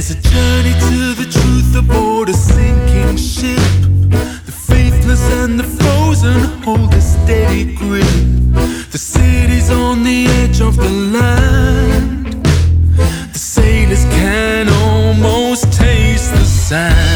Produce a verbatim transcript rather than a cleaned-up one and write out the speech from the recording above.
There's a journey to the truth aboard a sinking ship. The faithless and the frozen hold a steady grip. The city's on the edge of the land. The sailors can almost taste the sand.